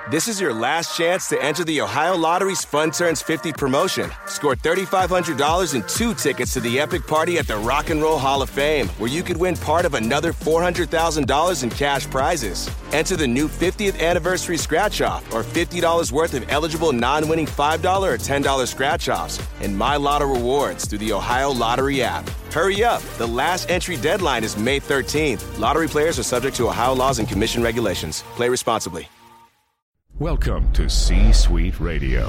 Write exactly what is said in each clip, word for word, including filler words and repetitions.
This is your last chance to enter the Ohio Lottery's Fun Turns fifty promotion. Score three thousand five hundred dollars and two tickets to the epic party at the Rock and Roll Hall of Fame, where you could win part of another four hundred thousand dollars in cash prizes. Enter the new fiftieth anniversary scratch-off or fifty dollars worth of eligible non-winning five dollars or ten dollars scratch-offs and My Lotto rewards through the Ohio Lottery app. Hurry up. The last entry deadline is May thirteenth. Lottery players are subject to Ohio laws and commission regulations. Play responsibly. Welcome to C-Suite Radio.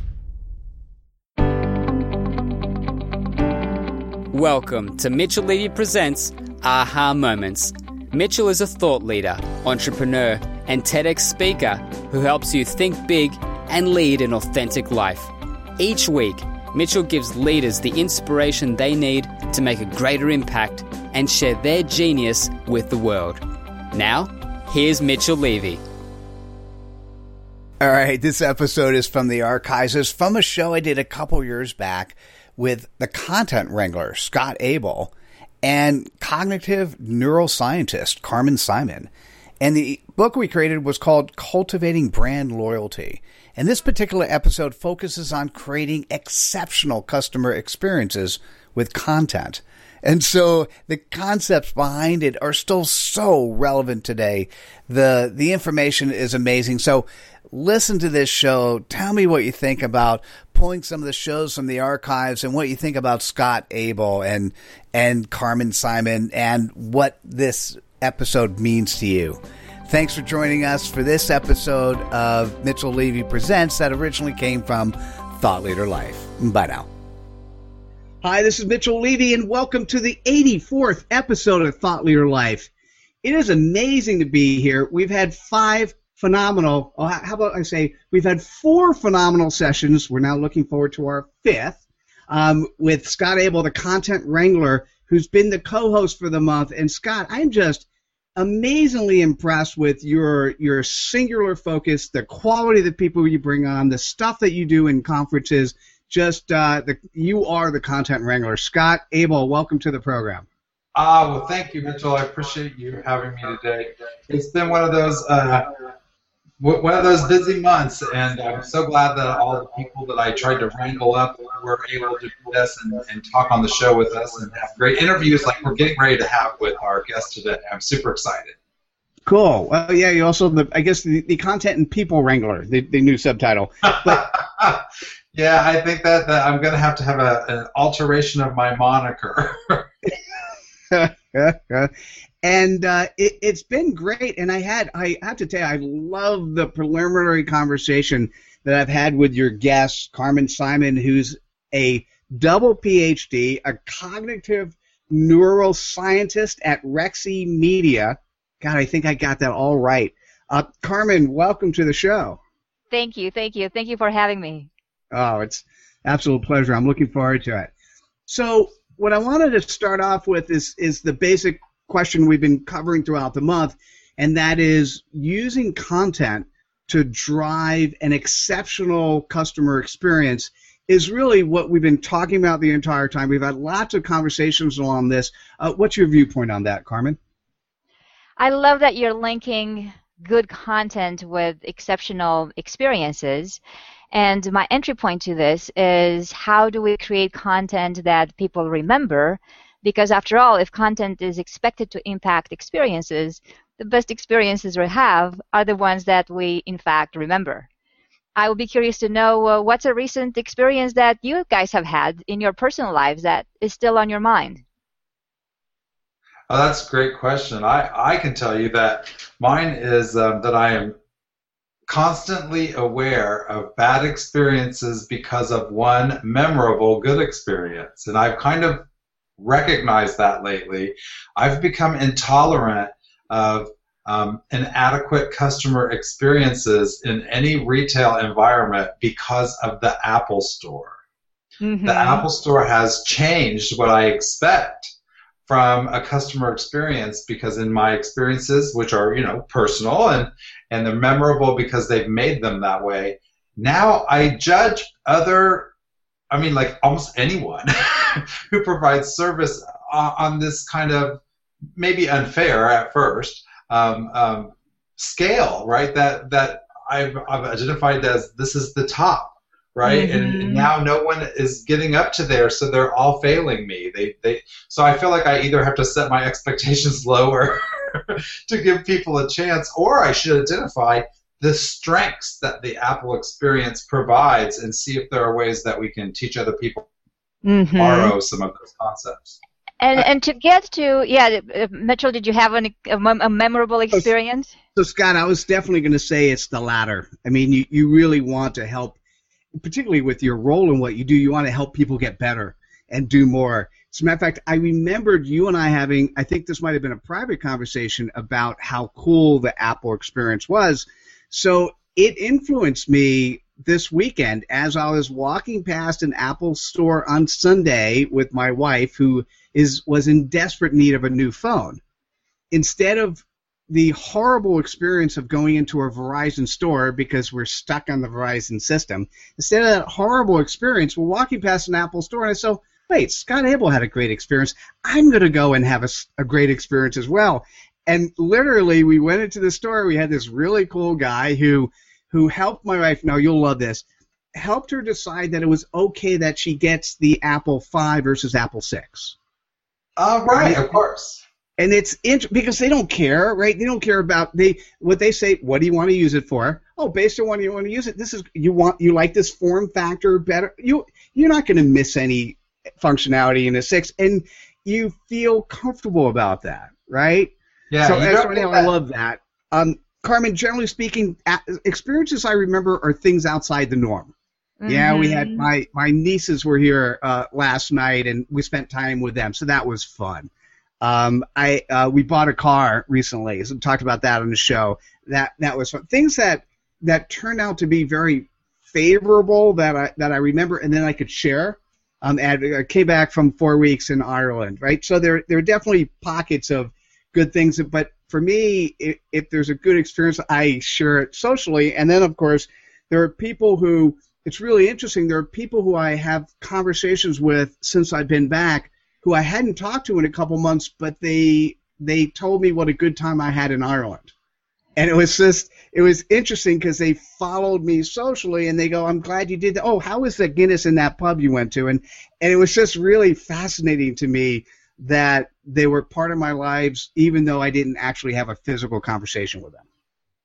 Welcome to Mitchell Levy Presents Aha Moments. Mitchell is a thought leader, entrepreneur, and TEDx speaker who helps you think big and lead an authentic life. Each week, Mitchell gives leaders the inspiration they need to make a greater impact and share their genius with the world. Now, here's Mitchell Levy. All right, this episode is from the archives. It's from a show I did a couple years back with the content wrangler, Scott Abel, and cognitive neuroscientist, Carmen Simon. And the book we created was called Cultivating Brand Loyalty. And this particular episode focuses on creating exceptional customer experiences with content. And so the concepts behind it are still so relevant today. The the information is amazing. So listen to this show. Tell me what you think about pulling some of the shows from the archives and what you think about Scott Abel and and Carmen Simon and what this episode means to you. Thanks for joining us for this episode of Mitchell Levy Presents that originally came from Thought Leader Life. Bye now. Hi, this is Mitchell Levy, and welcome to the eighty-fourth episode of Thought Leader Life. It is amazing to be here. We've had five phenomenal, oh, how about I say, we've had four phenomenal sessions. We're now looking forward to our fifth um, with Scott Abel, the content wrangler, who's been the co-host for the month. And Scott, I'm just amazingly impressed with your your singular focus, the quality of the people you bring on, the stuff that you do in conferences. Just uh, the you are the content wrangler. Scott Abel, welcome to the program. Ah, uh, well, thank you, Mitchell. I appreciate you having me today. It's been one of those uh, one of those busy months, and I'm so glad that all the people that I tried to wrangle up were able to do this and, and talk on the show with us and have great interviews like we're getting ready to have with our guest today. I'm super excited. Cool. Well, yeah, you also, the, I guess, the, the content and people wrangler, the, the new subtitle. But, yeah, I think that, that I'm going to have to have a, an alteration of my moniker. And uh, it, it's been great, and I had I have to tell you, I love the preliminary conversation that I've had with your guest, Carmen Simon, who's a double P H D, a cognitive neuroscientist at Rexy Media. God, I think I got that all right. Uh, Carmen, welcome to the show. Thank you, thank you. Thank you for having me. Oh, it's an absolute pleasure. I'm looking forward to it. So what I wanted to start off with is is the basic question we've been covering throughout the month, and that is using content to drive an exceptional customer experience is really what we've been talking about the entire time. We've had lots of conversations along this. Uh, what's your viewpoint on that, Carmen? I love that you're linking good content with exceptional experiences. And my entry point to this is, how do we create content that people remember? Because after all, if content is expected to impact experiences, the best experiences we have are the ones that we, in fact, remember. I would be curious to know uh, what's a recent experience that you guys have had in your personal lives that is still on your mind? Oh, that's a great question. I, I can tell you that mine is um, that I am constantly aware of bad experiences because of one memorable good experience. And I've kind of recognized that lately. I've become intolerant of um, inadequate customer experiences in any retail environment because of the Apple Store. Mm-hmm. The Apple Store has changed what I expect from a customer experience, because in my experiences, which are, you know, personal and, and they're memorable because they've made them that way, now I judge other, I mean, like almost anyone who provides service on this kind of maybe unfair at first um, um, scale, right? That that I've, I've identified as this is the top, right? Mm-hmm. And, and now no one is getting up to there, so they're all failing me. They they so I feel like I either have to set my expectations lower to give people a chance, or I should identify the strengths that the Apple experience provides and see if there are ways that we can teach other people Mm-hmm. borrow some of those concepts. And and to get to, yeah, uh, Mitchell, did you have an, a, mem- a memorable experience? So, Scott, I was definitely going to say it's the latter. I mean, you, you really want to help, particularly with your role in what you do, you want to help people get better and do more. As a matter of fact, I remembered you and I having, I think this might have been a private conversation about how cool the Apple experience was. So it influenced me this weekend as I was walking past an Apple store on Sunday with my wife, who is was in desperate need of a new phone. Instead of the horrible experience of going into a Verizon store because we're stuck on the Verizon system, instead of that horrible experience, we're walking past an Apple store, and I said, wait, Scott Abel had a great experience. I'm going to go and have a, a great experience as well. And literally, we went into the store. We had this really cool guy who who helped my wife, now you'll love this, helped her decide that it was okay that she gets the Apple five versus Apple six. Uh, right, of course. And it's int- because they don't care, right? They don't care about they what they say. What do you want to use it for? Oh, based on what you want to use it, this is you want you like this form factor better. You you're not going to miss any functionality in a six, and you feel comfortable about that, right? Yeah. So you that's don't right get now. I that- love that. Um, Carmen, generally speaking, a- experiences I remember are things outside the norm. Yeah, we had my, my nieces were here uh, last night, and we spent time with them, so that was fun. Um, I uh, we bought a car recently, so we talked about that on the show. That that was fun. Things that that turned out to be very favorable that I that I remember, and then I could share. Um, and I came back from four weeks in Ireland, right? So there there are definitely pockets of good things, but for me, if, if there's a good experience, I share it socially, and then of course there are people who. It's really interesting. There are people who I have conversations with since I've been back who I hadn't talked to in a couple months, but they they told me what a good time I had in Ireland. And it was just, it was interesting because they followed me socially, and they go, I'm glad you did that. Oh, how was the Guinness in that pub you went to? And, and it was just really fascinating to me that they were part of my lives, even though I didn't actually have a physical conversation with them.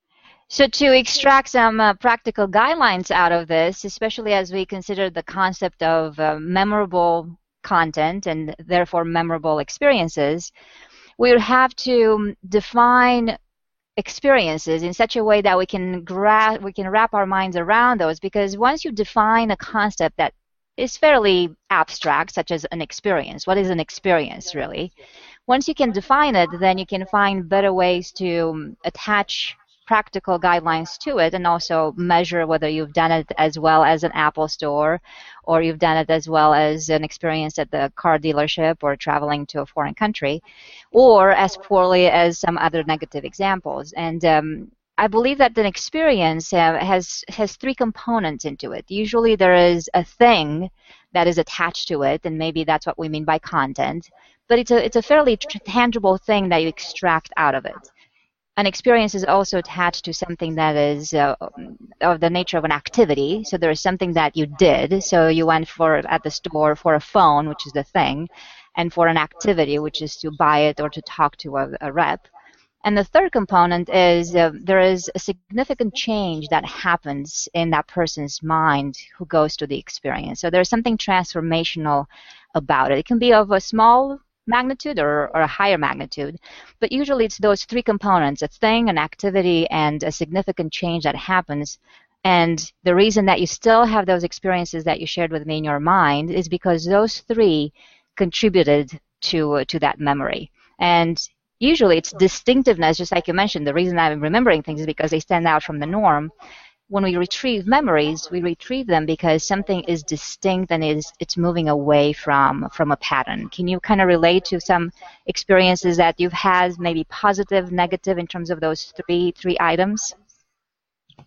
So to extract some uh, practical guidelines out of this, especially as we consider the concept of uh, memorable content and therefore memorable experiences, we would have to define experiences in such a way that we can gra- we can wrap our minds around those, because once you define a concept that is fairly abstract, such as an experience, what is an experience really? Once you can define it, then you can find better ways to attach practical guidelines to it, and also measure whether you've done it as well as an Apple store, or you've done it as well as an experience at the car dealership or traveling to a foreign country, or as poorly as some other negative examples. And um, I believe that an experience uh, has has three components into it. Usually there is a thing that is attached to it, and maybe that's what we mean by content, but it's a it's a fairly tr- tangible thing that you extract out of it. An experience is also attached to something that is uh, of the nature of an activity. So there is something that you did. So you went for at the store for a phone, which is the thing, and for an activity, which is to buy it or to talk to a, a rep. And the third component is uh, there is a significant change that happens in that person's mind who goes to the experience. So there's something transformational about it. It can be of a small magnitude or, or a higher magnitude, but usually it's those three components: a thing, an activity, and a significant change that happens. And the reason that you still have those experiences that you shared with me in your mind is because those three contributed to uh, to that memory. And usually it's distinctiveness, just like you mentioned. The reason I'm remembering things is because they stand out from the norm. When we retrieve memories, we retrieve them because something is distinct and is it's moving away from from a pattern. Can you kind of relate to some experiences that you've had, maybe positive, negative, in terms of those three three items?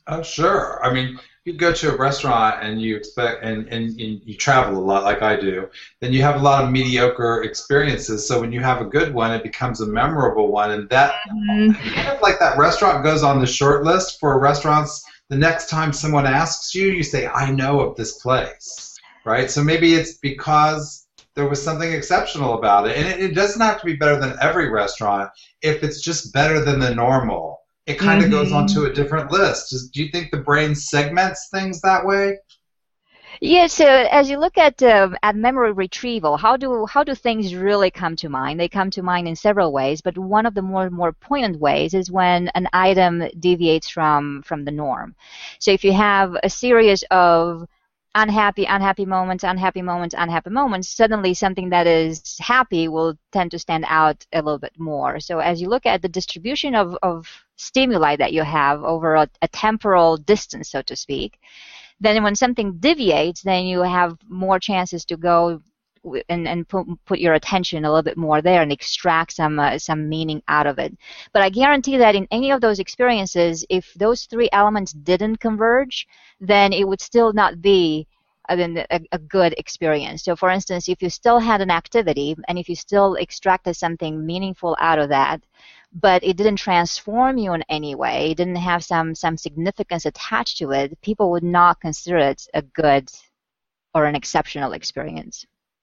Oh, sure. I mean, you go to a restaurant and you expect, and, and, and you travel a lot like I do, then you have a lot of mediocre experiences. So when you have a good one, it becomes a memorable one. And that, Mm-hmm. kind of like that restaurant goes on the short list for restaurants. The next time someone asks you, you say, I know of this place, right? So maybe it's because there was something exceptional about it. And it, it doesn't have to be better than every restaurant. If it's just better than the normal, it kind of Mm-hmm. goes onto a different list. Does, do you think the brain segments things that way? Yeah, so as you look at uh, at memory retrieval, how do how do things really come to mind? They come to mind in several ways, but one of the more more poignant ways is when an item deviates from from the norm. So if you have a series of unhappy, unhappy moments, unhappy moments, unhappy moments, suddenly something that is happy will tend to stand out a little bit more. So as you look at the distribution of, of stimuli that you have over a, a temporal distance, so to speak, then when something deviates, then you have more chances to go and, and put, put your attention a little bit more there and extract some uh, some meaning out of it. But I guarantee that in any of those experiences, if those three elements didn't converge, then it would still not be a, a, a good experience. So for instance, if you still had an activity and if you still extracted something meaningful out of that, but it didn't transform you in any way, it didn't have some, some significance attached to it, people would not consider it a good or an exceptional experience.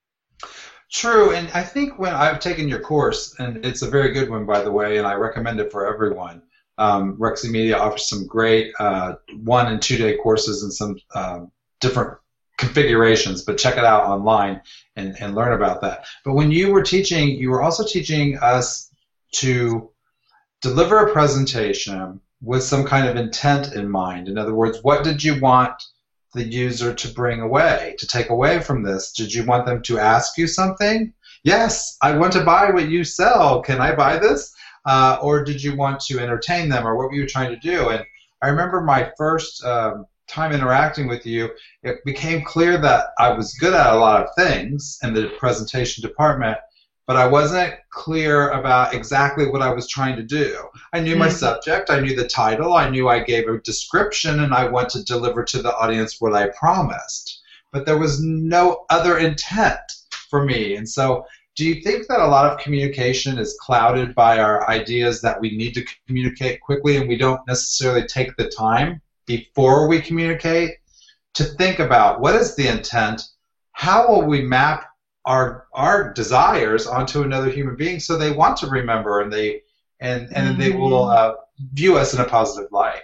True, and I think when I've taken your course, and it's a very good one, by the way, and I recommend it for everyone. Um, Rexy Media offers some great uh, one and two day courses and some uh, different configurations, but check it out online and, and learn about that. But when you were teaching, you were also teaching us to deliver a presentation with some kind of intent in mind. In other words, what did you want the user to bring away, to take away from this? Did you want them to ask you something? Yes, I want to buy what you sell. Can I buy this? Uh, or did you want to entertain them, or what were you trying to do? And I remember my first um, time interacting with you, it became clear that I was good at a lot of things in the presentation department, but I wasn't clear about exactly what I was trying to do. I knew my subject, I knew the title, I knew I gave a description, and I want to deliver to the audience what I promised. But there was no other intent for me. And so do you think that a lot of communication is clouded by our ideas that we need to communicate quickly, and we don't necessarily take the time before we communicate to think about what is the intent, how will we map our our desires onto another human being so they want to remember and they and and mm-hmm. they will uh, view us in a positive light.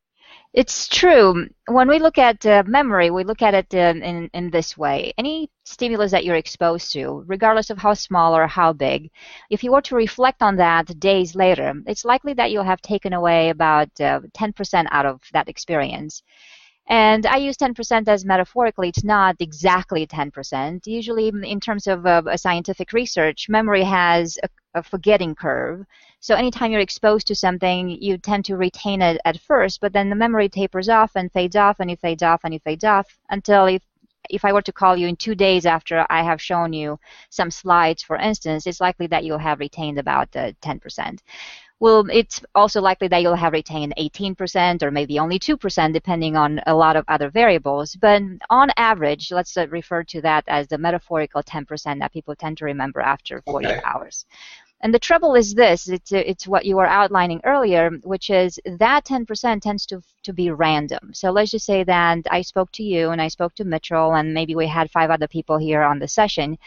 It's true. When we look at uh, memory, we look at it uh, in in this way. Any stimulus that you're exposed to, regardless of how small or how big, if you were to reflect on that days later, it's likely that you'll have taken away about uh, ten percent out of that experience. And I use ten percent as metaphorically. It's not exactly ten percent. Usually, in terms of uh, a scientific research, memory has a, a forgetting curve. So anytime you're exposed to something, you tend to retain it at first, but then the memory tapers off and fades off and it fades off and it fades off until if, if I were to call you in two days after I have shown you some slides, for instance, it's likely that you'll have retained about uh, ten percent. Well, it's also likely that you'll have retained eighteen percent or maybe only two percent depending on a lot of other variables. But on average, let's uh, refer to that as the metaphorical ten percent that people tend to remember after forty-eight Okay. hours. And the trouble is this, it's, it's what you were outlining earlier, which is that ten percent tends to, to be random. So let's just say that I spoke to you and I spoke to Mitchell and maybe we had five other people here on the session.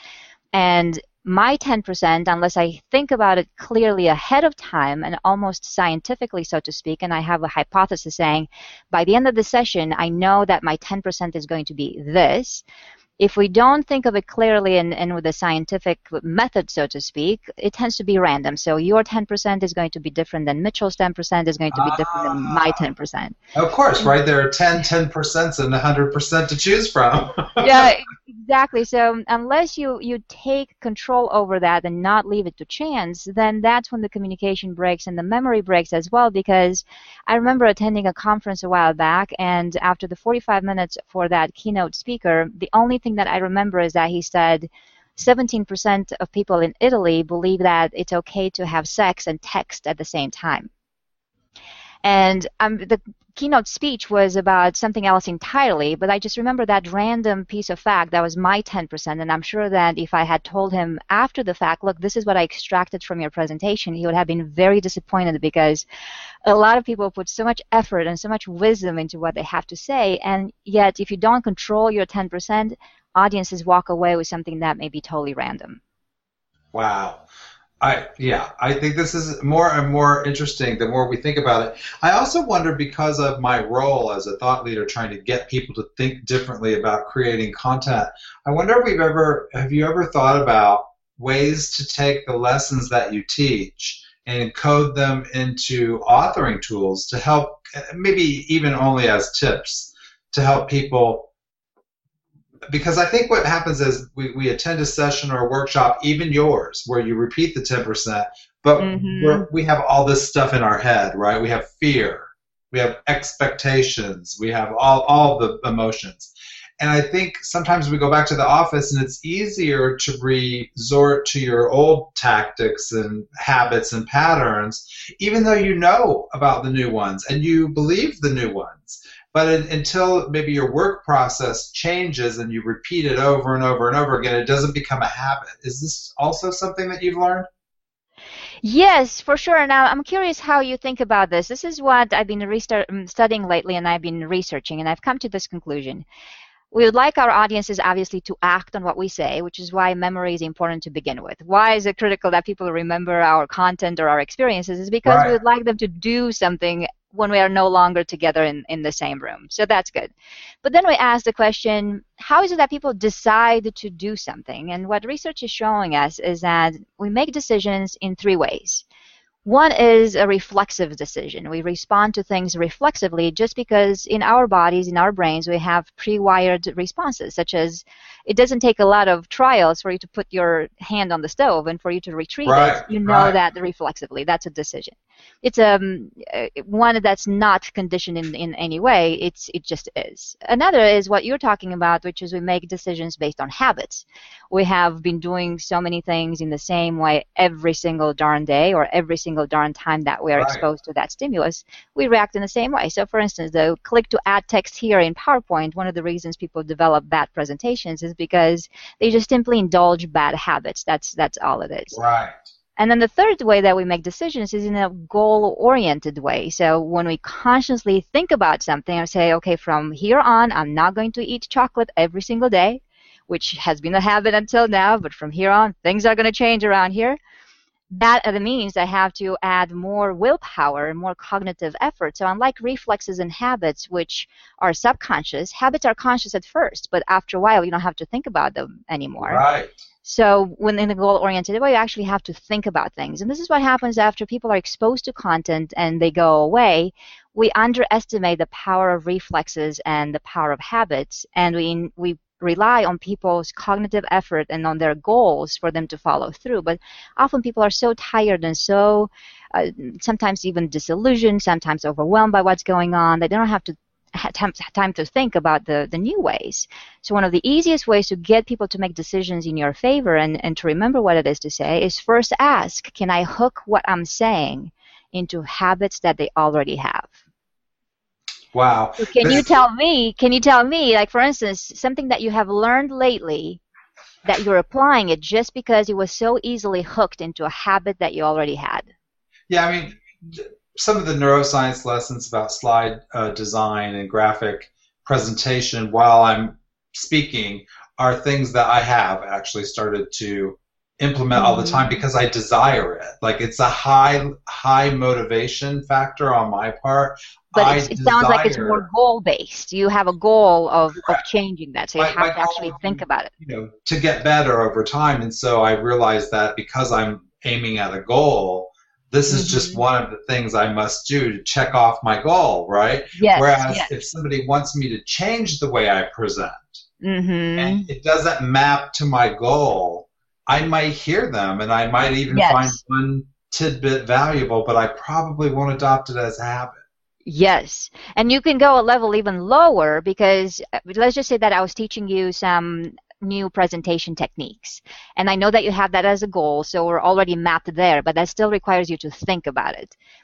And my ten percent, unless I think about it clearly ahead of time and almost scientifically, so to speak, and I have a hypothesis saying, by the end of the session, I know that my ten percent is going to be this. If we don't think of it clearly and, and with a scientific method, so to speak, it tends to be random. So your ten percent is going to be different than Mitchell's ten percent is going to be different than my ten percent. Of course, right? There are ten, ten percent and one hundred percent to choose from. Yeah, exactly. So unless you, you take control over that and not leave it to chance, then that's when the communication breaks and the memory breaks as well, because I remember attending a conference a while back, and after the forty-five minutes for that keynote speaker, the only thing that I remember is that he said seventeen percent of people in Italy believe that it's okay to have sex and text at the same time. And um, the keynote speech was about something else entirely, but I just remember that random piece of fact that was my ten percent, and I'm sure that if I had told him after the fact, look, this is what I extracted from your presentation, he would have been very disappointed, because a lot of people put so much effort and so much wisdom into what they have to say, and yet if you don't control your ten percent, audiences walk away with something that may be totally random. Wow. I yeah, I think this is more and more interesting the more we think about it. I also wonder, because of my role as a thought leader trying to get people to think differently about creating content, I wonder if we've ever have you ever thought about ways to take the lessons that you teach and encode them into authoring tools to help, maybe even only as tips, to help people. Because I think what happens is we, we attend a session or a workshop, even yours, where you repeat the ten percent, but Mm-hmm. we're, we have all this stuff in our head, right? We have fear, we have expectations, we have all, all the emotions. And I think sometimes we go back to the office and it's easier to resort to your old tactics and habits and patterns, even though you know about the new ones and you believe the new ones. But until maybe your work process changes and you repeat it over and over and over again, it doesn't become a habit. Is this also something that you've learned? Yes, for sure. Now, I'm curious how you think about this. This is what I've been restart, studying lately, and I've been researching, and I've come to this conclusion. We would like our audiences, obviously, to act on what we say, which is why memory is important to begin with. Why is it critical that people remember our content or our experiences? Is because Right. we would like them to do something when we are no longer together in, in the same room. So that's good. But then we ask the question, how is it that people decide to do something? And what research is showing us is that we make decisions in three ways. One is a reflexive decision. We respond to things reflexively just because in our bodies, in our brains, we have pre-wired responses, such as it doesn't take a lot of trials for you to put your hand on the stove and for you to retrieve Right, it. You know right. that reflexively. That's a decision. It's um, uh, one that's not conditioned in, in any way. It's It just is. Another is what you're talking about, which is we make decisions based on habits. We have been doing so many things in the same way every single darn day or every single darn time that we are Right. exposed to that stimulus, we react in the same way. So for instance, the click to add text here in PowerPoint, one of the reasons people develop bad presentations is because they just simply indulge bad habits. That's that's all it is. Right. And then the third way that we make decisions is in a goal-oriented way. So when we consciously think about something and say, okay, from here on, I'm not going to eat chocolate every single day, which has been a habit until now, but from here on, things are going to change around here. That means I have to add more willpower and more cognitive effort. So unlike reflexes and habits, which are subconscious, habits are conscious at first, but after a while, you don't have to think about them anymore. Right. So when in a goal-oriented way, you actually have to think about things. And this is what happens after people are exposed to content and they go away. We underestimate the power of reflexes and the power of habits, and we we rely on people's cognitive effort and on their goals for them to follow through. But often people are so tired and so uh, sometimes even disillusioned, sometimes overwhelmed by what's going on, that they don't have to have time, time to think about the, the new ways. So one of the easiest ways to get people to make decisions in your favor and, and to remember what it is to say is first ask, can I hook what I'm saying into habits that they already have? Wow. So can This- you tell me, can you tell me, like for instance, something that you have learned lately that you're applying it just because it was so easily hooked into a habit that you already had? Yeah, I mean, some of the neuroscience lessons about slide uh, design and graphic presentation while I'm speaking are things that I have actually started to implement all the time because I desire it. Like it's a high, high motivation factor on my part. But I it's, it sounds like it's desire- more goal-based. You have a goal of, of Correct. changing that, so you My- have my to goal actually would think be- about it. you know, to get better over time. And so I realized that because I'm aiming at a goal, this is just Mhm. one of the things I must do to check off my goal, right? Yes, Whereas yes. if somebody wants me to change the way I present Mm-hmm. and it doesn't map to my goal, I might hear them and I might even Yes. find one tidbit valuable, but I probably won't adopt it as a habit. Yes, and you can go a level even lower because uh, let's just say that I was teaching you some new presentation techniques, and I know that you have that as a goal, so we're already mapped there, but that still requires you to think about it.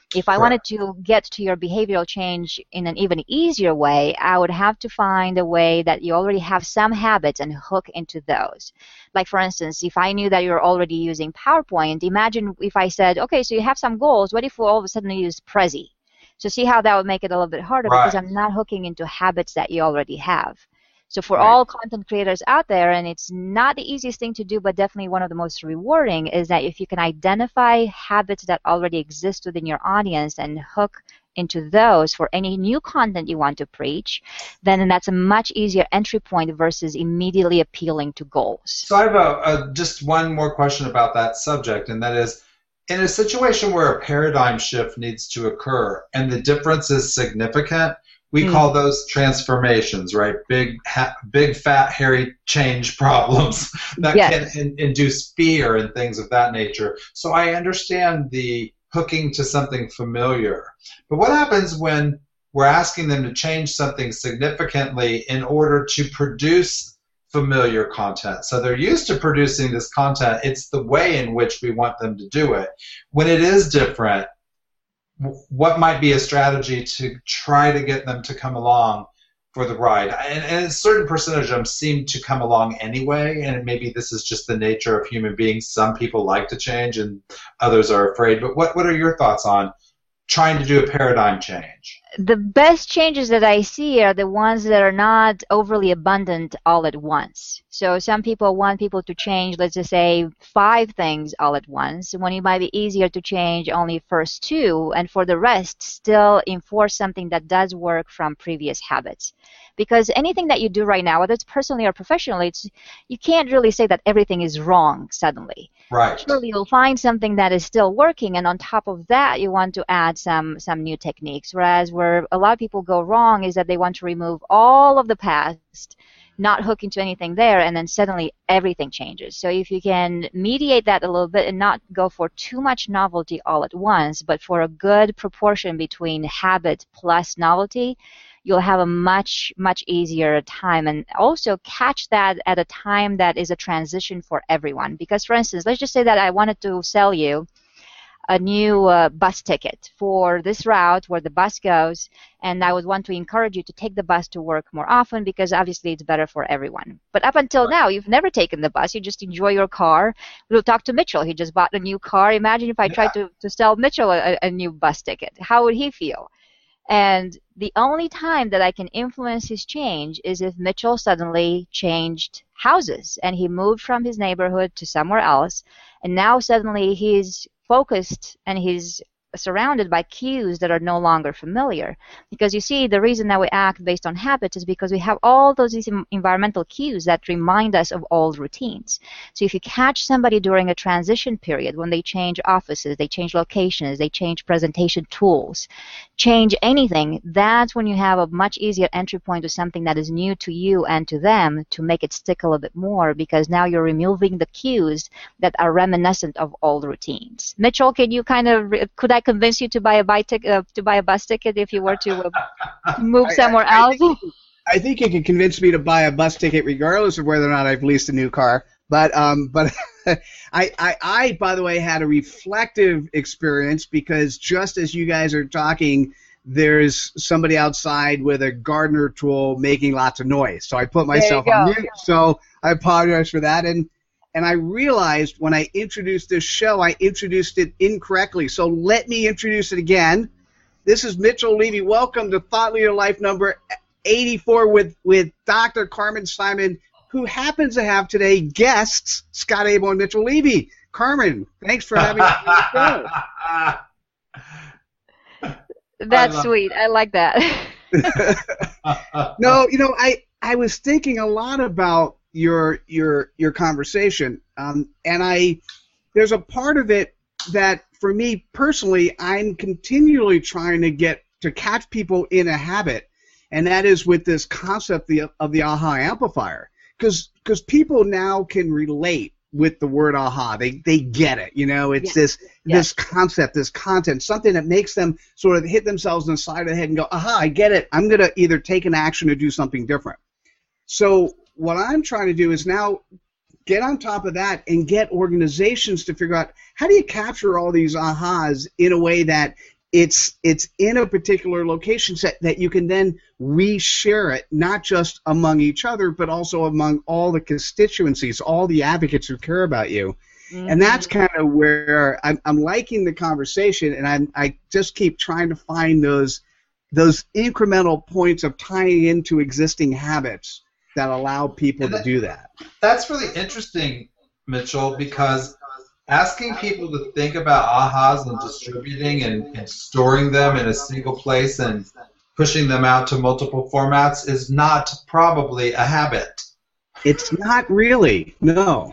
If I Correct. wanted to get to your behavioral change in an even easier way, I would have to find a way that you already have some habits and hook into those. Like, for instance, if I knew that you're already using PowerPoint, imagine if I said, okay, so you have some goals, what if we all of a sudden use Prezi? So see how that would make it a little bit harder Right. because I'm not hooking into habits that you already have. So for Right. all content creators out there, and it's not the easiest thing to do, but definitely one of the most rewarding, is that if you can identify habits that already exist within your audience and hook into those for any new content you want to preach, then that's a much easier entry point versus immediately appealing to goals. So I have a, a, just one more question about that subject, and that is, in a situation where a paradigm shift needs to occur and the difference is significant, we mm. call those transformations, right? Big, ha- big, fat, hairy change problems that yes. can in- induce fear and things of that nature. So I understand the hooking to something familiar. But what happens when we're asking them to change something significantly in order to produce familiar content? So they're used to producing this content. It's the way in which we want them to do it. When it is different, what might be a strategy to try to get them to come along for the ride? And, and a certain percentage of them seem to come along anyway, and maybe this is just the nature of human beings. Some people like to change and others are afraid. But what, what are your thoughts on trying to do a paradigm change? The best changes that I see are the ones that are not overly abundant all at once. So some people want people to change, let's just say, five things all at once, when it might be easier to change only first two, and for the rest, still enforce something that does work from previous habits. Because anything that you do right now, whether it's personally or professionally, it's, you can't really say that everything is wrong suddenly. Right. Surely you'll find something that is still working, and on top of that, you want to add some some new techniques. Whereas where a lot of people go wrong is that they want to remove all of the past, not hook into anything there, and then suddenly everything changes. So if you can mediate that a little bit and not go for too much novelty all at once, but for a good proportion between habit plus novelty, you'll have a much, much easier time, and also catch that at a time that is a transition for everyone. Because, for instance, let's just say that I wanted to sell you a new uh, bus ticket for this route where the bus goes, and I would want to encourage you to take the bus to work more often because obviously it's better for everyone. But up until now, you've never taken the bus. You just enjoy your car. We'll talk to Mitchell. He just bought a new car. Imagine if I tried to, to sell Mitchell a, a new bus ticket. How would he feel? And the only time that I can influence his change is if Mitchell suddenly changed houses and he moved from his neighborhood to somewhere else, and now suddenly he's focused and he's surrounded by cues that are no longer familiar. Because you see, the reason that we act based on habits is because we have all those these environmental cues that remind us of old routines. So if you catch somebody during a transition period, when they change offices, they change locations, they change presentation tools, change anything, that's when you have a much easier entry point to something that is new to you and to them, to make it stick a little bit more, because now you're removing the cues that are reminiscent of old routines. Mitchell, can you kind of, could I convince you to buy a buy tic- uh, to buy a bus ticket if you were to uh, move somewhere I, I, else? I think, I think you can convince me to buy a bus ticket regardless of whether or not I've leased a new car. But um, but I, I I by the way had a reflective experience, because just as you guys are talking, there's somebody outside with a gardener tool making lots of noise. So I put myself on mute. So I apologize for that. And And I realized when I introduced this show, I introduced it incorrectly. So let me introduce it again. This is Mitchell Levy. Welcome to Thought Leader Life number eighty-four with, with Doctor Carmen Simon, who happens to have today guests Scott Abel and Mitchell Levy. Carmen, thanks for having me on the show. That's I sweet. That. I like that. No, you know, I, I was thinking a lot about your your your conversation, um, and I there's a part of it that for me personally I'm continually trying to get to catch people in a habit, and that is with this concept of the, of the aha amplifier, because because people now can relate with the word aha. They they get it, you know. It's yes. this yes. this concept, this content, something that makes them sort of hit themselves in the side of the head and go, aha, I get it. I'm gonna either take an action or do something different. So what I'm trying to do is now get on top of that and get organizations to figure out how do you capture all these ahas in a way that it's it's in a particular location set that you can then reshare it, not just among each other, but also among all the constituencies, all the advocates who care about you. Mm-hmm. And that's kind of where I'm, I'm liking the conversation, and I'm, I just keep trying to find those those incremental points of tying into existing habits that allow people that, to do that. That's really interesting, Mitchell, because asking people to think about ahas and distributing and, and storing them in a single place and pushing them out to multiple formats is not probably a habit. It's not really, no.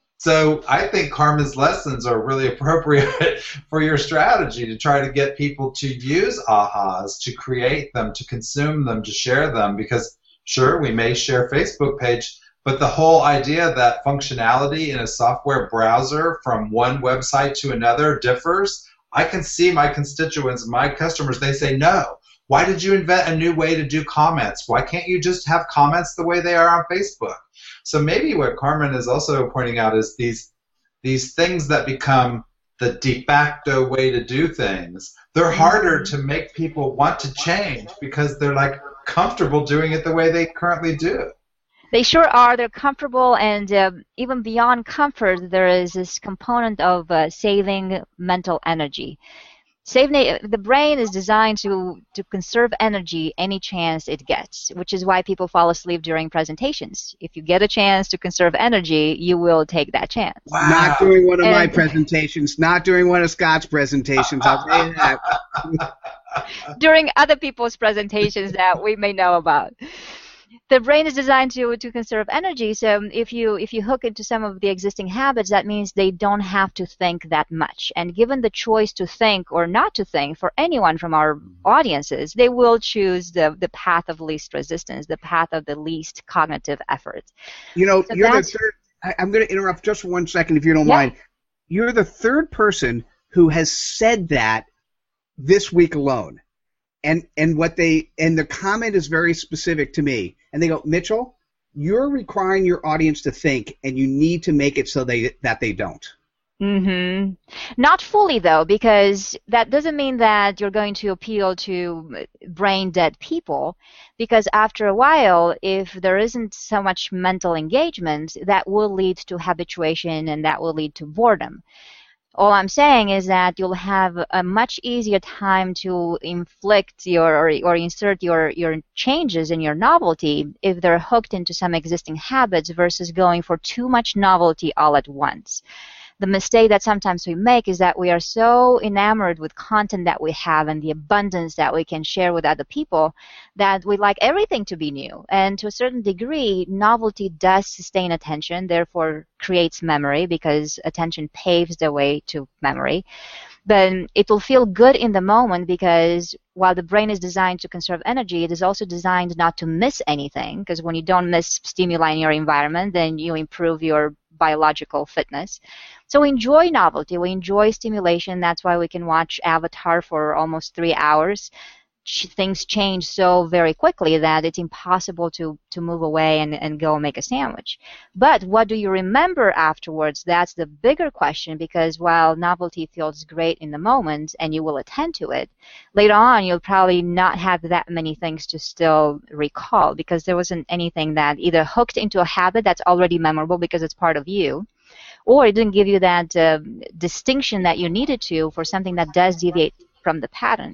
So I think Carmen's lessons are really appropriate for your strategy to try to get people to use ahas, to create them, to consume them, to share them, because sure, we may share Facebook page, but the whole idea that functionality in a software browser from one website to another differs, I can see my constituents, my customers, they say, no, why did you invent a new way to do comments? Why can't you just have comments the way they are on Facebook? So maybe what Carmen is also pointing out is these these things that become the de facto way to do things, they're harder to make people want to change because they're like comfortable doing it the way they currently do. They sure are. They're comfortable, and uh, even beyond comfort, there is this component of uh, saving mental energy. Save the brain is designed to, to conserve energy any chance it gets, which is why people fall asleep during presentations. If you get a chance to conserve energy, you will take that chance. Wow. Not during one of and, my presentations, not during one of Scott's presentations, I'll tell you that. During other people's presentations that we may know about. The brain is designed to, to conserve energy, so if you if you hook into some of the existing habits, that means they don't have to think that much. And given the choice to think or not to think for anyone from our audiences, they will choose the, the path of least resistance, the path of the least cognitive effort. You know, so you're the third, I, I'm going to interrupt just for one second if you don't yeah. mind. You're the third person who has said that this week alone. And and what they and the comment is very specific to me. And they go, Mitchell, you're requiring your audience to think, and you need to make it so they that they don't. Mm-hmm. Not fully, though, because that doesn't mean that you're going to appeal to brain-dead people, because after a while, if there isn't so much mental engagement, that will lead to habituation, and that will lead to boredom. All I'm saying is that you'll have a much easier time to inflict your or, or insert your, your changes in your novelty if they're hooked into some existing habits versus going for too much novelty all at once. The mistake that sometimes we make is that we are so enamored with content that we have and the abundance that we can share with other people that we like everything to be new. And to a certain degree, novelty does sustain attention, therefore creates memory, because attention paves the way to memory. But it will feel good in the moment because while the brain is designed to conserve energy, it is also designed not to miss anything, because when you don't miss stimuli in your environment, then you improve your biological fitness. So we enjoy novelty, we enjoy stimulation. That's why we can watch Avatar for almost three hours. Things change so very quickly that it's impossible to, to move away and, and go make a sandwich. But what do you remember afterwards? That's the bigger question, because while novelty feels great in the moment and you will attend to it, later on you'll probably not have that many things to still recall, because there wasn't anything that either hooked into a habit that's already memorable because it's part of you, or it didn't give you that uh, distinction that you needed to for something that does deviate from the pattern.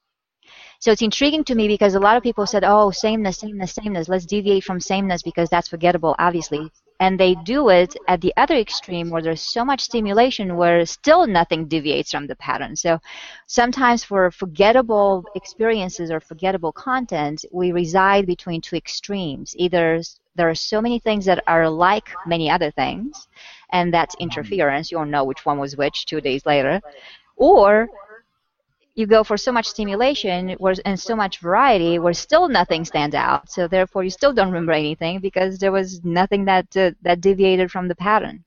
So it's intriguing to me because a lot of people said, oh, sameness, sameness, sameness, let's deviate from sameness because that's forgettable, obviously. And they do it at the other extreme where there's so much stimulation where still nothing deviates from the pattern. So sometimes for forgettable experiences or forgettable content, we reside between two extremes. Either there are so many things that are like many other things, and that's interference. You don't know which one was which two days later. Or you go for so much stimulation where, and so much variety where still nothing stands out. So therefore, you still don't remember anything because there was nothing that uh, that deviated from the pattern.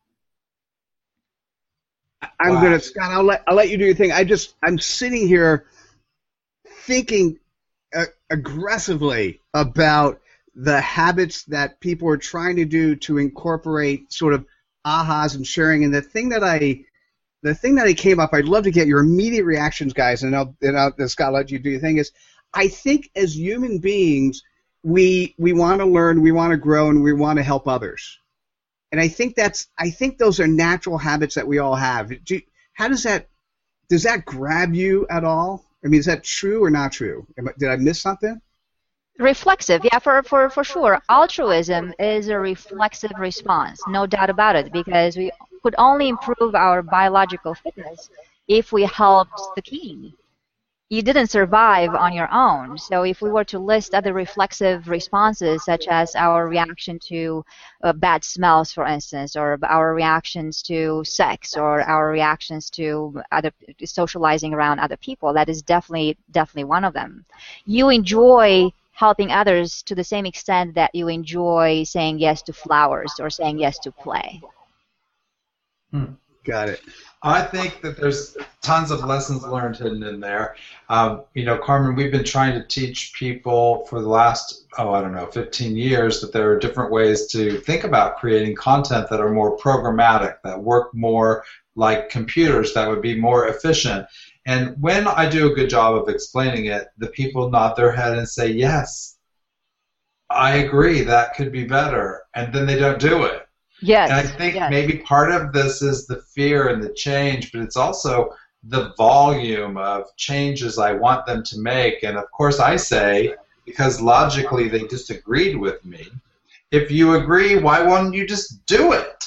I'm wow. gonna, Scott. I'll let I'll let you do your thing. I just I'm sitting here thinking uh, aggressively about the habits that people are trying to do to incorporate sort of ahas and sharing. And the thing that I the thing that I came up, I'd love to get your immediate reactions, guys, and I'll, and I'll, Scott, I'll let you do your thing, is I think as human beings, we we want to learn, we want to grow, and we want to help others. And I think that's, I think those are natural habits that we all have. Do, how does that, does that grab you at all? I mean, is that true or not true? Am I, did I miss something? Reflexive, yeah, for, for, for sure. Altruism is a reflexive response, no doubt about it, because we could only improve our biological fitness if we helped the king. You didn't survive on your own. So if we were to list other reflexive responses, such as our reaction to uh, bad smells, for instance, or our reactions to sex, or our reactions to other socializing around other people, that is definitely definitely one of them. You enjoy helping others to the same extent that you enjoy saying yes to flowers or saying yes to play. Hmm. Got it. I think that there's tons of lessons learned hidden in there. Um, you know, Carmen, we've been trying to teach people for the last, oh, I don't know, fifteen years that there are different ways to think about creating content that are more programmatic, that work more like computers, that would be more efficient. And when I do a good job of explaining it, the people nod their head and say, yes, I agree, that could be better. And then they don't do it. Yes. And I think yes. maybe part of this is the fear and the change, but it's also the volume of changes I want them to make. And of course I say, because logically they disagreed with me, if you agree, why won't you just do it?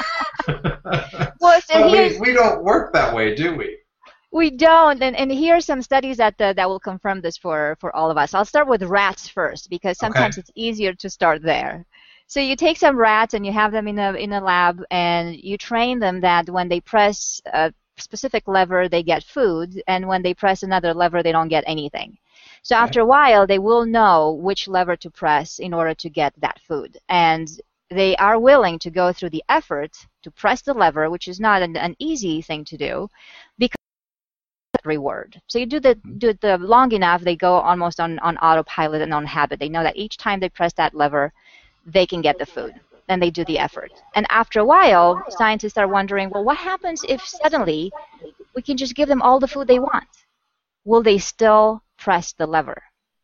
Well, so but here's, we, we don't work that way, do we? We don't, and, and here are some studies that uh, that will confirm this for, for all of us. I'll start with rats first, because sometimes okay. it's easier to start there. So you take some rats and you have them in a in a lab, and you train them that when they press a specific lever, they get food, and when they press another lever, they don't get anything. So okay. after a while, they will know which lever to press in order to get that food, and they are willing to go through the effort to press the lever, which is not an, an easy thing to do, because reward. So you do the do it the long enough, they go almost on, on autopilot and on habit. They know that each time they press that lever, they can get the food. Then they do the effort. And after a while, scientists are wondering, well, what happens if suddenly we can just give them all the food they want? Will they still press the lever?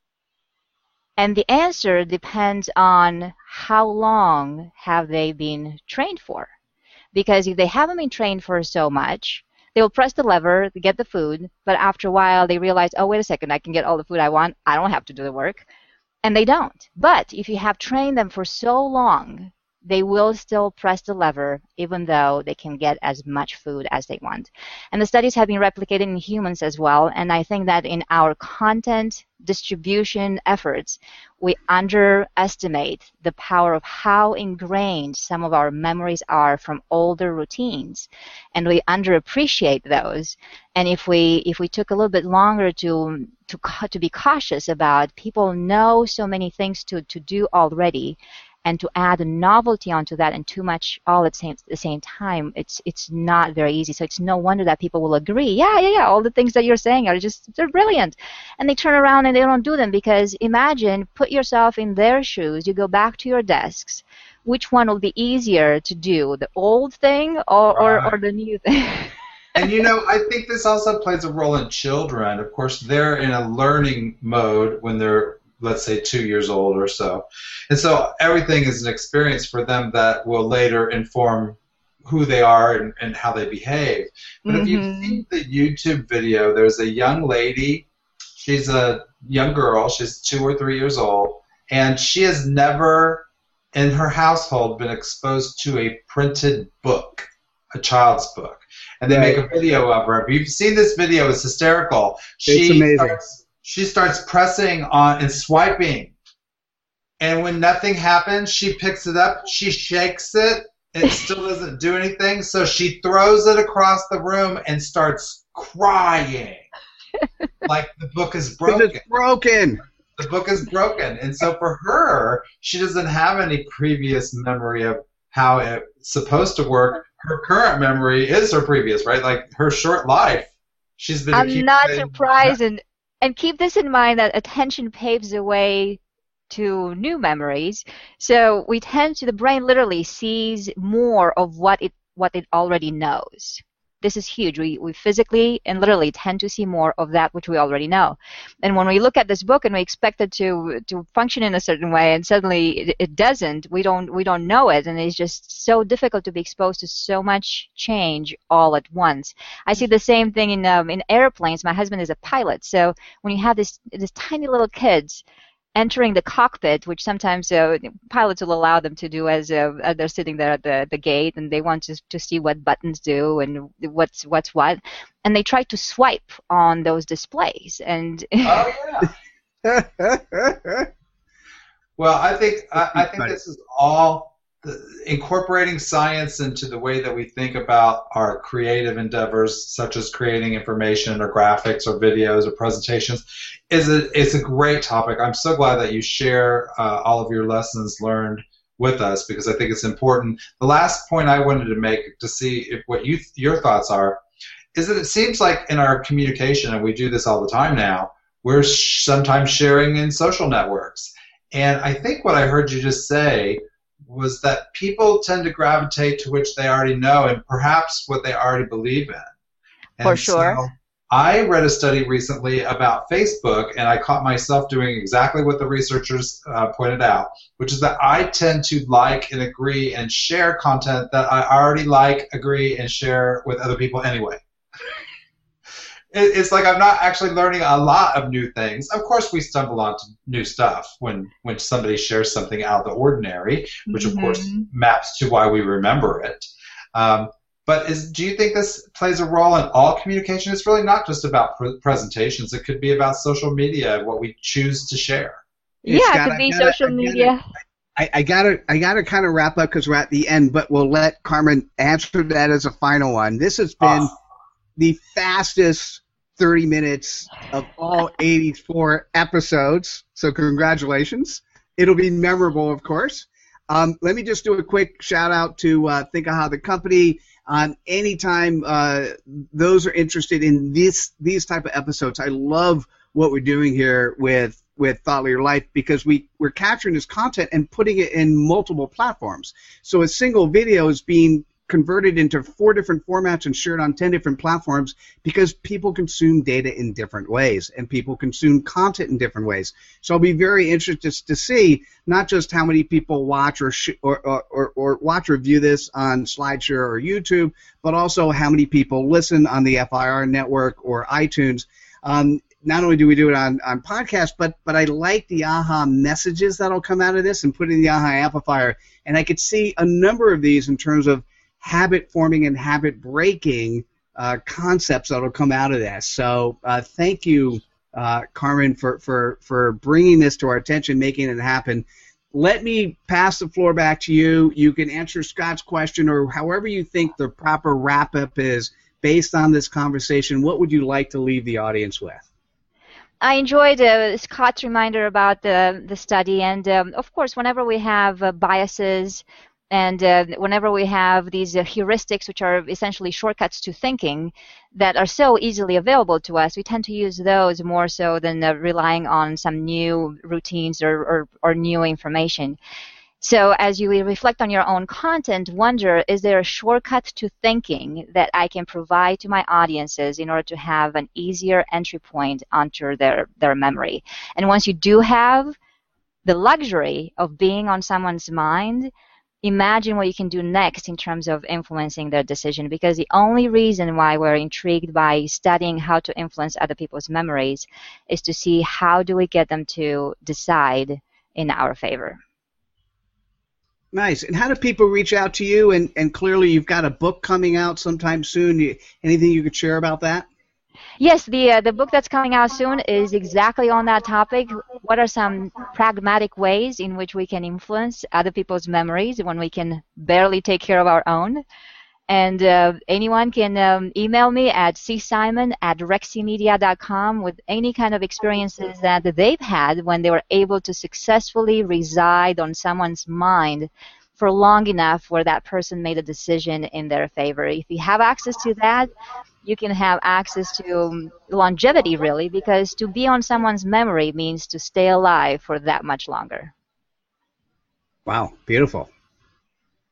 And the answer depends on how long have they been trained for. Because if they haven't been trained for so much, they will press the lever to get the food, but after a while they realize, oh, wait a second, I can get all the food I want. I don't have to do the work. And they don't. But if you have trained them for so long, they will still press the lever even though they can get as much food as they want. And the studies have been replicated in humans as well, and I think that in our content distribution efforts, we underestimate the power of how ingrained some of our memories are from older routines, and we underappreciate those. And if we if we took a little bit longer to to to be cautious about, people know so many things to to do already, and to add a novelty onto that and too much all at the same, the same time, it's it's not very easy. So it's no wonder that people will agree, yeah, yeah, yeah, all the things that you're saying are just, they're brilliant. And they turn around and they don't do them, because imagine, put yourself in their shoes, you go back to your desks, which one will be easier to do, the old thing or, right. or, or the new thing? And you know, I think this also plays a role in children. Of course, they're in a learning mode when they're, let's say, two years old or so. And so everything is an experience for them that will later inform who they are and, and how they behave. But mm-hmm. if you've seen the YouTube video, there's a young lady, she's a young girl, she's two or three years old, and she has never in her household been exposed to a printed book, a child's book. And they right. make a video of her. If you've seen this video, it's hysterical. She it's amazing. Starts, She starts pressing on and swiping. And when nothing happens, she picks it up, she shakes it, and it still doesn't do anything, so she throws it across the room and starts crying. Like the book is broken. It's broken. The book is broken. And so for her, she doesn't have any previous memory of how it's supposed to work. Her current memory is her previous, right? Like her short life. She's been I'm not surprised. And And keep this in mind, that attention paves the way to new memories. So we tend to, the brain literally sees more of what it what it already knows. this is huge. We, we physically and literally tend to see more of that which we already know. And when we look at this book and we expect it to to function in a certain way, and suddenly it, it doesn't, we don't we don't know it, and it's just so difficult to be exposed to so much change all at once. I see the same thing in um, in airplanes. My husband is a pilot, so when you have this this tiny little kids entering the cockpit, which sometimes uh, pilots will allow them to do as, uh, as they're sitting there at the, the gate, and they want to, to see what buttons do and what's what's what, and they try to swipe on those displays. And oh yeah. Well, I think I, I think this is all the, incorporating science into the way that we think about our creative endeavors, such as creating information or graphics or videos or presentations, is a it's a great topic. I'm so glad that you share uh, all of your lessons learned with us, because I think it's important. The last point I wanted to make, to see if what you your thoughts are, is that it seems like in our communication, and we do this all the time now, we're sh- sometimes sharing in social networks. And I think what I heard you just say was that people tend to gravitate to which they already know and perhaps what they already believe in. And For sure. So I read a study recently about Facebook, and I caught myself doing exactly what the researchers uh, pointed out, which is that I tend to like and agree and share content that I already like, agree, and share with other people anyway. It's like I'm not actually learning a lot of new things. Of course, we stumble onto new stuff when, when somebody shares something out of the ordinary, which of mm-hmm. course maps to why we remember it. Um, but is, do you think this plays a role in all communication? It's really not just about pre- presentations. It could be about social media, what we choose to share. Yeah, Scott, it could be gotta, social I media. I, I gotta, I gotta kind of wrap up because we're at the end, but we'll let Carmen answer that as a final one. This has been oh. the fastest thirty minutes of all eighty-four episodes, so congratulations. It'll be memorable, of course. Um, let me just do a quick shout out to uh, Think of How the Company. Um, anytime uh, those are interested in this these type of episodes, I love what we're doing here with with Thought Leader Life, because we, we're capturing this content and putting it in multiple platforms. So a single video is being converted into four different formats and shared on ten different platforms, because people consume data in different ways and people consume content in different ways. So I'll be very interested to see not just how many people watch or, sh- or, or, or, or watch or view this on SlideShare or YouTube, but also how many people listen on the F I R network or iTunes. Um, not only do we do it on, on podcasts, but but I like the aha messages that'll come out of this and put in the aha amplifier. And I could see a number of these in terms of habit forming and habit breaking uh, concepts that will come out of that. So uh, thank you, uh, Carmen, for, for, for bringing this to our attention, making it happen. Let me pass the floor back to you. You can answer Scott's question or however you think the proper wrap-up is based on this conversation. What would you like to leave the audience with? I enjoyed uh, Scott's reminder about the, the study, and um, of course, whenever we have uh, biases, and uh, whenever we have these uh, heuristics, which are essentially shortcuts to thinking that are so easily available to us, we tend to use those more so than uh, relying on some new routines or, or, or new information. So as you reflect on your own content, wonder, is there a shortcut to thinking that I can provide to my audiences in order to have an easier entry point onto their, their memory? And once you do have the luxury of being on someone's mind, imagine what you can do next in terms of influencing their decision, because the only reason why we're intrigued by studying how to influence other people's memories is to see how do we get them to decide in our favor. Nice. And how do people reach out to you? And, and clearly you've got a book coming out sometime soon. Anything you could share about that? Yes, the uh, the book that's coming out soon is exactly on that topic. What are some pragmatic ways in which we can influence other people's memories when we can barely take care of our own? And uh, anyone can um, email me at c simon at reximedia dot com with any kind of experiences that they've had when they were able to successfully reside on someone's mind for long enough where that person made a decision in their favor. If you have access to that, you can have access to um, longevity, really, because to be on someone's memory means to stay alive for that much longer. Wow, beautiful.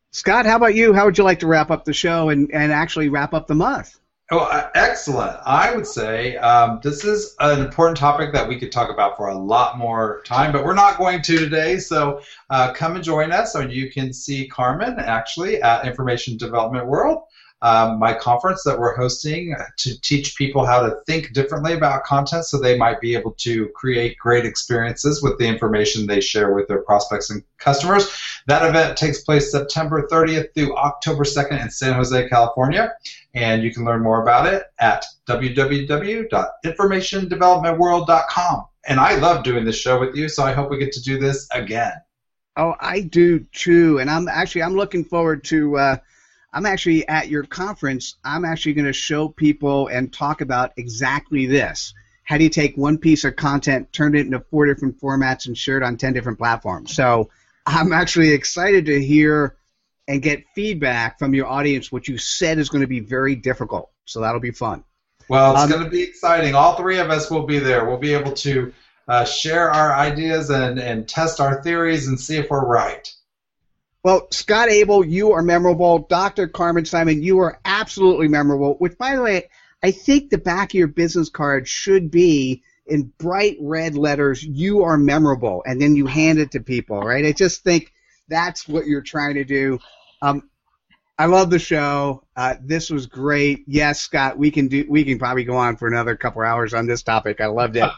Scott, how about you? How would you like to wrap up the show and, and actually wrap up the month? Oh, uh, excellent. I would say um, this is an important topic that we could talk about for a lot more time, but we're not going to today. So uh, come and join us, or you can see Carmen actually at Information Development World, um, my conference that we're hosting to teach people how to think differently about content so they might be able to create great experiences with the information they share with their prospects and customers. That event takes place September thirtieth through October second in San Jose, California. And you can learn more about it at w w w dot information development world dot com. And I love doing this show with you, so I hope we get to do this again. Oh, I do too. And I'm actually I'm looking forward to. Uh, I'm actually at your conference. I'm actually going to show people and talk about exactly this. How do you take one piece of content, turn it into four different formats, and share it on ten different platforms? So I'm actually excited to hear and get feedback from your audience, which you said is going to be very difficult. So that'll be fun. Well, it's um, going to be exciting. All three of us will be there. We'll be able to uh, share our ideas and, and test our theories and see if we're right. Well, Scott Abel, you are memorable. Doctor Carmen Simon, you are absolutely memorable, which, by the way, I think the back of your business card should be in bright red letters, you are memorable, and then you hand it to people, right? I just think that's what you're trying to do. Um, I love the show. Uh, this was great. Yes, Scott, we can do. We can probably go on for another couple hours on this topic. I loved it.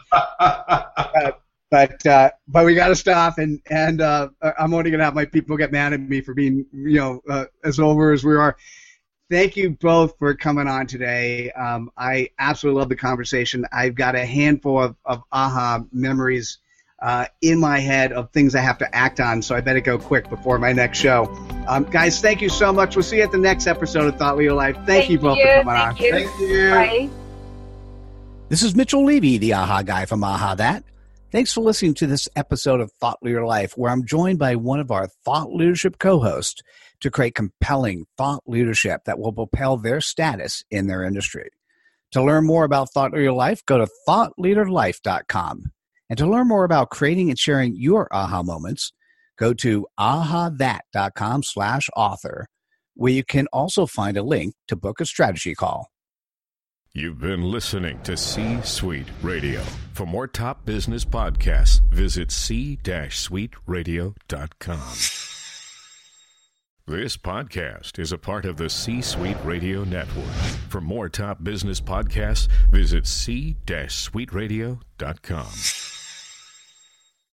uh, but uh, but we got to stop, and and uh, I'm only gonna have my people get mad at me for being you know uh, as over as we are. Thank you both for coming on today. Um, I absolutely love the conversation. I've got a handful of, of aha memories Uh, in my head of things I have to act on, so I better go quick before my next show. Um, guys, thank you so much. We'll see you at the next episode of Thought Leader Life. Thank, thank you both you, for coming thank on. You. Thank you. Bye. This is Mitchell Levy, the AHA guy from AHA That. Thanks for listening to this episode of Thought Leader Life, where I'm joined by one of our thought leadership co-hosts to create compelling thought leadership that will propel their status in their industry. To learn more about Thought Leader Life, go to thought leader life dot com. And to learn more about creating and sharing your aha moments, go to aha that dot com slash author, where you can also find a link to book a strategy call. You've been listening to C-Suite Radio. For more top business podcasts, visit c suite radio dot com. This podcast is a part of the C-Suite Radio Network. For more top business podcasts, visit c suite radio dot com.